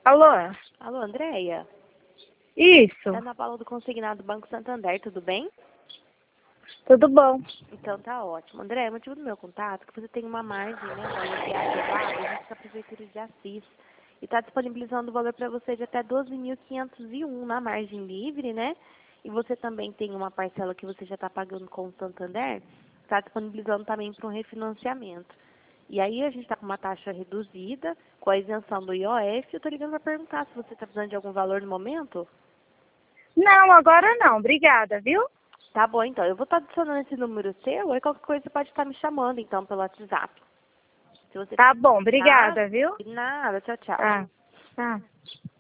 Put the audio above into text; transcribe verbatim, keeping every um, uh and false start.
Alô? Alô, Andréia? Isso. É na Paula do Consignado do Banco Santander, tudo bem? Tudo bom? Então tá ótimo. André, o motivo do meu contato é que você tem uma margem, né, um valor bem elevado, junto com a Prefeitura de Assis. E está disponibilizando o valor para você de até doze mil quinhentos e um na margem livre, né? E você também tem uma parcela que você já está pagando com o Santander, está disponibilizando também para um refinanciamento. E aí a gente está com uma taxa reduzida, com a isenção do I O F. Eu estou ligando para perguntar se você está precisando de algum valor no momento. Não, agora não. Obrigada, viu? Tá bom, então. Eu vou estar adicionando esse número seu, aí qualquer coisa você pode estar me chamando, então, pelo WhatsApp. Se você Tá bom, precisar, obrigada, viu? de nada. Tchau, tchau. Tá. Tá.